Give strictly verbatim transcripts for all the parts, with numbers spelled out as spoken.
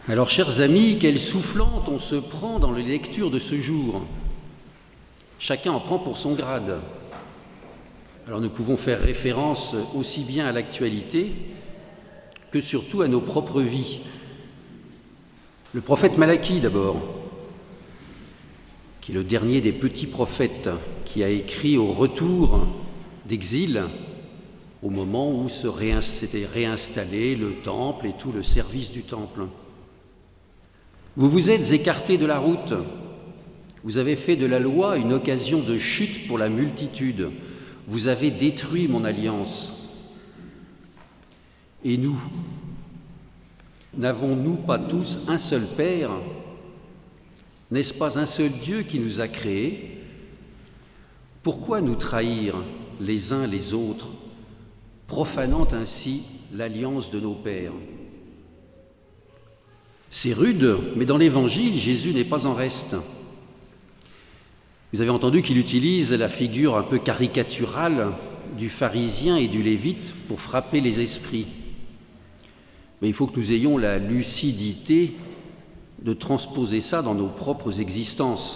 Alors, chers amis, quelle soufflante on se prend dans les lectures de ce jour. Chacun en prend pour son grade. Alors, nous pouvons faire référence aussi bien à l'actualité que surtout à nos propres vies. Le prophète Malachie, d'abord, qui est le dernier des petits prophètes, qui a écrit au retour d'exil, au moment où s'était réinstallé le temple et tout le service du temple. Vous vous êtes écartés de la route, vous avez fait de la loi une occasion de chute pour la multitude, vous avez détruit mon alliance. Et nous, n'avons-nous pas tous un seul Père? N'est-ce pas un seul Dieu qui nous a créés? Pourquoi nous trahir les uns les autres, profanant ainsi l'alliance de nos pères? C'est rude, mais dans l'Évangile, Jésus n'est pas en reste. Vous avez entendu qu'il utilise la figure un peu caricaturale du pharisien et du lévite pour frapper les esprits. Mais il faut que nous ayons la lucidité de transposer ça dans nos propres existences.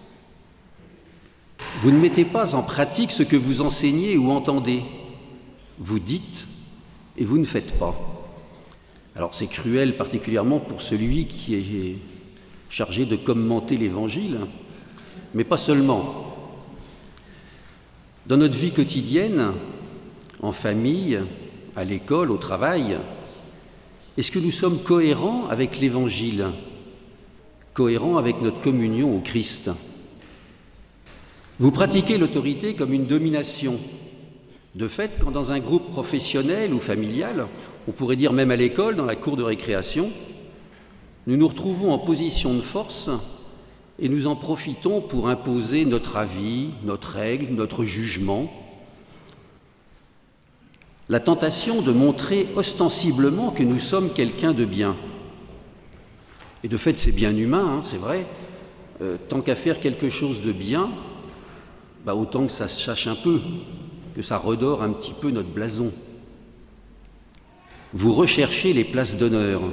Vous ne mettez pas en pratique ce que vous enseignez ou entendez. Vous dites et vous ne faites pas. Alors c'est cruel particulièrement pour celui qui est chargé de commenter l'Évangile, mais pas seulement. Dans notre vie quotidienne, en famille, à l'école, au travail, est-ce que nous sommes cohérents avec l'Évangile, cohérents avec notre communion au Christ? Vous pratiquez l'autorité comme une domination. De fait, quand dans un groupe professionnel ou familial, on pourrait dire même à l'école, dans la cour de récréation, nous nous retrouvons en position de force et nous en profitons pour imposer notre avis, notre règle, notre jugement. La tentation de montrer ostensiblement que nous sommes quelqu'un de bien. Et de fait, c'est bien humain, hein, c'est vrai. Euh, tant qu'à faire quelque chose de bien, bah, autant que ça se sache un peu, que ça redore un petit peu notre blason. Vous recherchez les places d'honneur.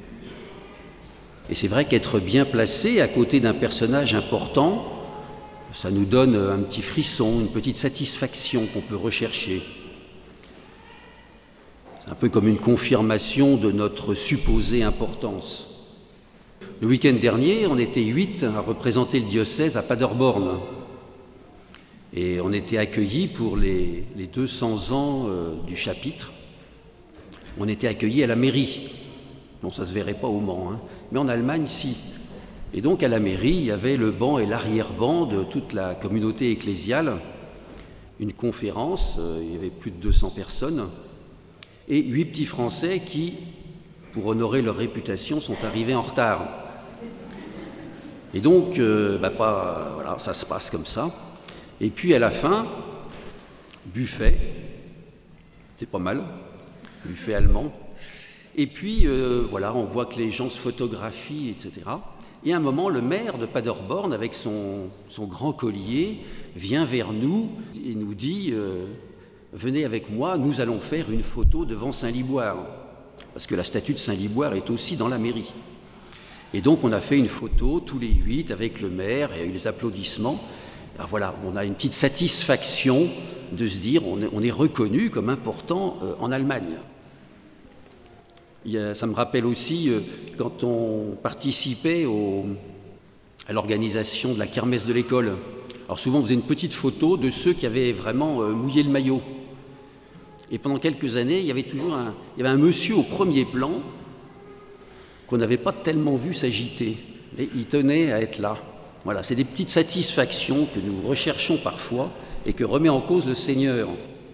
Et c'est vrai qu'être bien placé à côté d'un personnage important, ça nous donne un petit frisson, une petite satisfaction qu'on peut rechercher. C'est un peu comme une confirmation de notre supposée importance. Le week-end dernier, on était huit à représenter le diocèse à Paderborn. Et on était accueillis pour les, les deux cents ans euh, du chapitre. On était accueillis à la mairie. Bon, ça ne se verrait pas au Mans, hein, mais en Allemagne, si. Et donc, à la mairie, il y avait le banc et l'arrière-banc de toute la communauté ecclésiale. Une conférence, euh, il y avait plus de deux cents personnes. Et huit petits Français qui, pour honorer leur réputation, sont arrivés en retard. Et donc, euh, bah, pas, voilà, ça se passe comme ça. Et puis à la fin, buffet, c'est pas mal, buffet allemand. Et puis euh, voilà, on voit que les gens se photographient, et cetera. Et à un moment, le maire de Paderborn, avec son, son grand collier, vient vers nous et nous dit euh, « Venez avec moi, nous allons faire une photo devant Saint-Liboire. » Parce que la statue de Saint-Liboire est aussi dans la mairie. Et donc on a fait une photo, tous les huit, avec le maire, et il y a eu les applaudissements. Alors voilà, on a une petite satisfaction de se dire on est, on est reconnu comme important euh, en Allemagne. Il y a, ça me rappelle aussi euh, quand on participait au, à l'organisation de la kermesse de l'école. Alors souvent on faisait une petite photo de ceux qui avaient vraiment euh, mouillé le maillot. Et pendant quelques années, il y avait toujours un, il y avait un monsieur au premier plan qu'on n'avait pas tellement vu s'agiter. Mais il tenait à être là. Voilà, c'est des petites satisfactions que nous recherchons parfois et que remet en cause le Seigneur.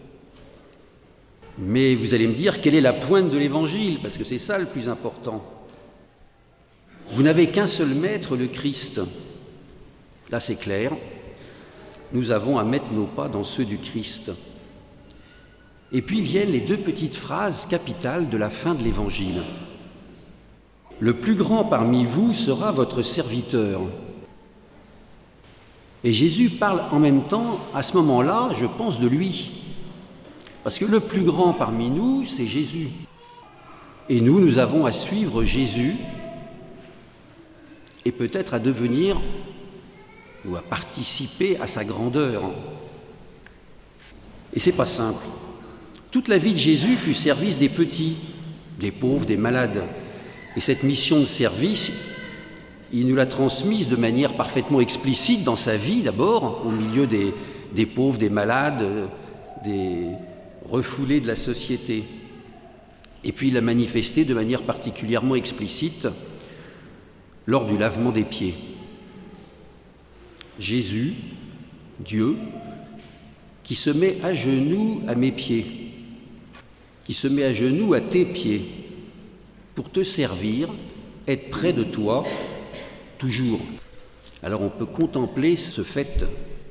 Mais vous allez me dire, quelle est la pointe de l'Évangile? Parce que c'est ça le plus important. Vous n'avez qu'un seul maître, le Christ. Là, c'est clair. Nous avons à mettre nos pas dans ceux du Christ. Et puis viennent les deux petites phrases capitales de la fin de l'Évangile. Le plus grand parmi vous sera votre serviteur. Et Jésus parle en même temps, à ce moment-là, je pense, de lui. Parce que le plus grand parmi nous, c'est Jésus. Et nous, nous avons à suivre Jésus et peut-être à devenir ou à participer à sa grandeur. Et c'est pas simple. Toute la vie de Jésus fut service des petits, des pauvres, des malades. Et cette mission de service, il nous l'a transmise de manière parfaitement explicite dans sa vie d'abord, au milieu des, des pauvres, des malades, des refoulés de la société. Et puis il l'a manifesté de manière particulièrement explicite lors du lavement des pieds. Jésus, Dieu, qui se met à genoux à mes pieds, qui se met à genoux à tes pieds, pour te servir, être près de toi, toujours. Alors on peut contempler ce fait.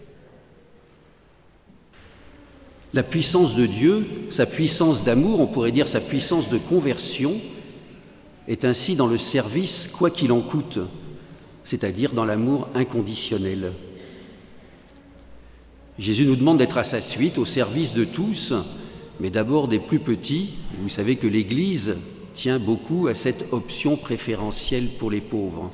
La puissance de Dieu, sa puissance d'amour, on pourrait dire sa puissance de conversion, est ainsi dans le service quoi qu'il en coûte, c'est-à-dire dans l'amour inconditionnel. Jésus nous demande d'être à sa suite, au service de tous, mais d'abord des plus petits. Vous savez que l'Église tient beaucoup à cette option préférentielle pour les pauvres.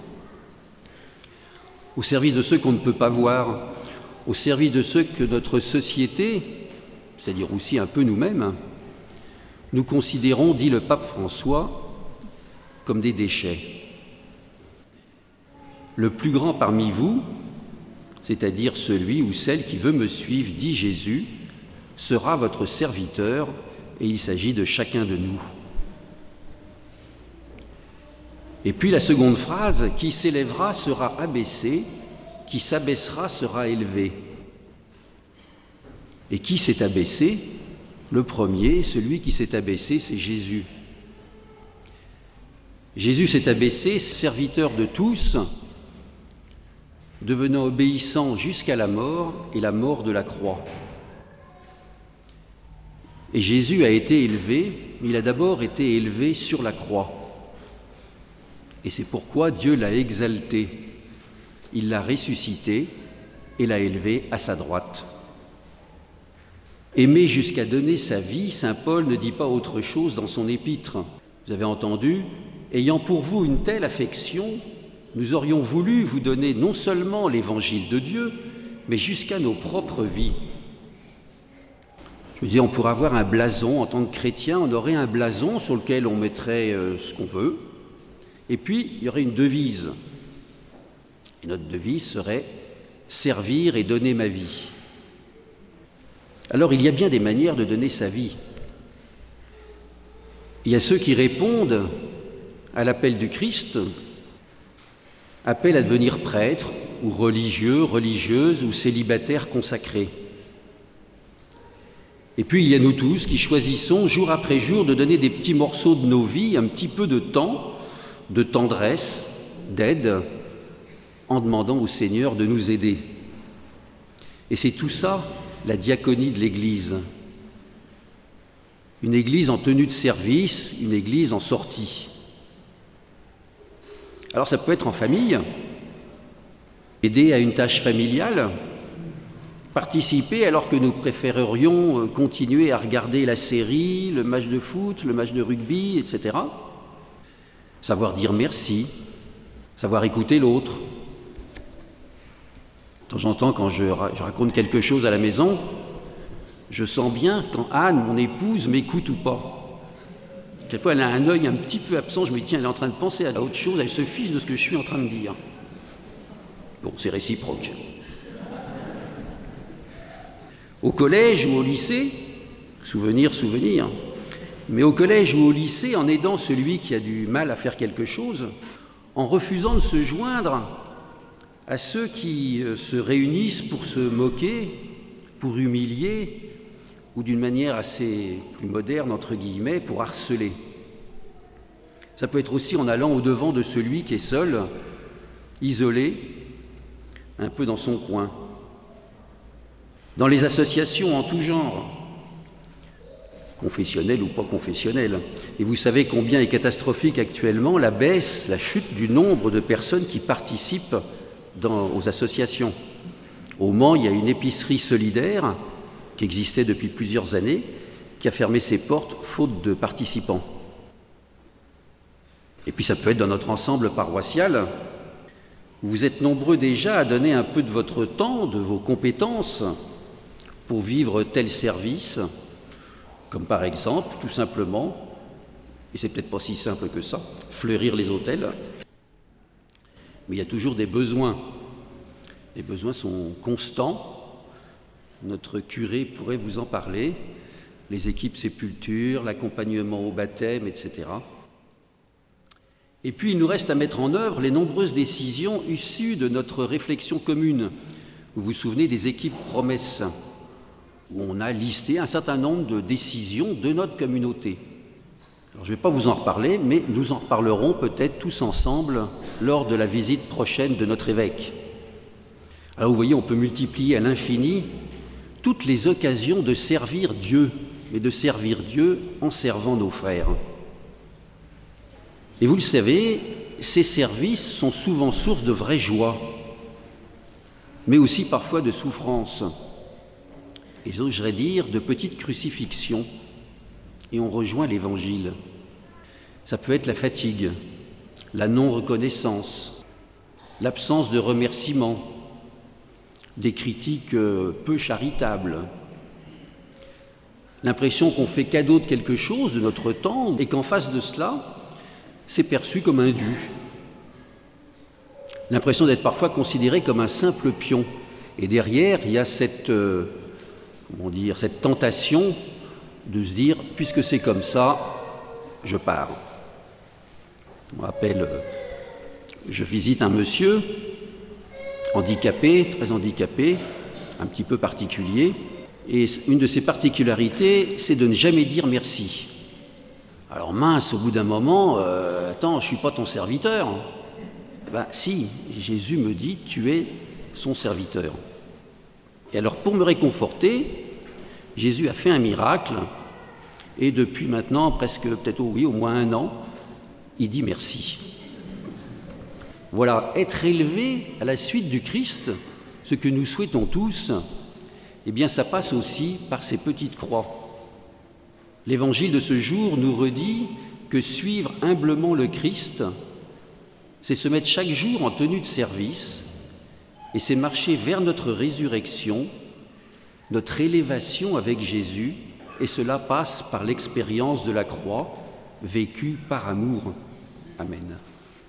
Au service de ceux qu'on ne peut pas voir, au service de ceux que notre société, c'est-à-dire aussi un peu nous-mêmes, nous considérons, dit le pape François, comme des déchets. Le plus grand parmi vous, c'est-à-dire celui ou celle qui veut me suivre, dit Jésus, sera votre serviteur, et il s'agit de chacun de nous. Et puis la seconde phrase, qui s'élèvera sera abaissé, qui s'abaissera sera élevé. Et qui s'est abaissé? Le premier, celui qui s'est abaissé, c'est Jésus. Jésus s'est abaissé, serviteur de tous, devenant obéissant jusqu'à la mort et la mort de la croix. Et Jésus a été élevé, mais il a d'abord été élevé sur la croix. Et c'est pourquoi Dieu l'a exalté. Il l'a ressuscité et l'a élevé à sa droite. Aimer jusqu'à donner sa vie, saint Paul ne dit pas autre chose dans son épître. Vous avez entendu, ayant pour vous une telle affection, nous aurions voulu vous donner non seulement l'évangile de Dieu, mais jusqu'à nos propres vies. Je veux dire, on pourrait avoir un blason en tant que chrétien, on aurait un blason sur lequel on mettrait euh, ce qu'on veut, et puis il y aurait une devise. Et notre devise serait « servir et donner ma vie ». Alors il y a bien des manières de donner sa vie. Il y a ceux qui répondent à l'appel du Christ, appel à devenir prêtre ou religieux, religieuse ou célibataire consacré. Et puis il y a nous tous qui choisissons jour après jour de donner des petits morceaux de nos vies, un petit peu de temps, de tendresse, d'aide, en demandant au Seigneur de nous aider. Et c'est tout ça, la diaconie de l'Église. Une Église en tenue de service, une Église en sortie. Alors ça peut être en famille, aider à une tâche familiale, participer alors que nous préférerions continuer à regarder la série, le match de foot, le match de rugby, et cetera. Savoir dire merci, savoir écouter l'autre. De temps en temps, quand je, je raconte quelque chose à la maison, je sens bien quand Anne, mon épouse, m'écoute ou pas. Quelquefois, elle a un œil un petit peu absent, je me dis, tiens, elle est en train de penser à autre chose, elle se fiche de ce que je suis en train de dire. Bon, c'est réciproque. Au collège ou au lycée, souvenir, souvenir, mais au collège ou au lycée, en aidant celui qui a du mal à faire quelque chose, en refusant de se joindre à ceux qui se réunissent pour se moquer, pour humilier, ou d'une manière assez plus moderne, entre guillemets, pour harceler. Ça peut être aussi en allant au-devant de celui qui est seul, isolé, un peu dans son coin. Dans les associations en tout genre, confessionnelles ou pas confessionnelles. Et vous savez combien est catastrophique actuellement la baisse, la chute du nombre de personnes qui participent dans, aux associations. Au Mans, il y a une épicerie solidaire qui existait depuis plusieurs années, qui a fermé ses portes faute de participants. Et puis ça peut être dans notre ensemble paroissial. Vous êtes nombreux déjà à donner un peu de votre temps, de vos compétences, pour vivre tel service, comme par exemple, tout simplement, et c'est peut-être pas si simple que ça, fleurir les autels. Mais il y a toujours des besoins. Les besoins sont constants. Notre curé pourrait vous en parler. Les équipes sépulture, l'accompagnement au baptême, et cetera. Et puis il nous reste à mettre en œuvre les nombreuses décisions issues de notre réflexion commune. Vous vous souvenez des équipes promesses, où on a listé un certain nombre de décisions de notre communauté. Alors, je ne vais pas vous en reparler, mais nous en reparlerons peut-être tous ensemble lors de la visite prochaine de notre évêque. Alors vous voyez, on peut multiplier à l'infini toutes les occasions de servir Dieu, mais de servir Dieu en servant nos frères. Et vous le savez, ces services sont souvent source de vraie joie, mais aussi parfois de souffrance, et j'oserais dire de petites crucifixions, et on rejoint l'Évangile. Ça peut être la fatigue, la non-reconnaissance, l'absence de remerciement, des critiques peu charitables, l'impression qu'on fait cadeau de quelque chose de notre temps et qu'en face de cela, c'est perçu comme un dû. L'impression d'être parfois considéré comme un simple pion. Et derrière, il y a cette, euh, comment dire, cette tentation de se dire, puisque c'est comme ça, je pars. Je me rappelle, euh, je visite un monsieur handicapé, très handicapé, un petit peu particulier, et une de ses particularités, c'est de ne jamais dire merci. Alors mince, au bout d'un moment, euh, attends, je ne suis pas ton serviteur. Ben si, Jésus me dit, tu es son serviteur. Et alors pour me réconforter, Jésus a fait un miracle, et depuis maintenant, presque, peut-être oui, au moins un an, il dit merci. Voilà, être élevé à la suite du Christ, ce que nous souhaitons tous, eh bien ça passe aussi par ces petites croix. L'évangile de ce jour nous redit que suivre humblement le Christ, c'est se mettre chaque jour en tenue de service et c'est marcher vers notre résurrection, notre élévation avec Jésus, et cela passe par l'expérience de la croix vécue par amour. Amen.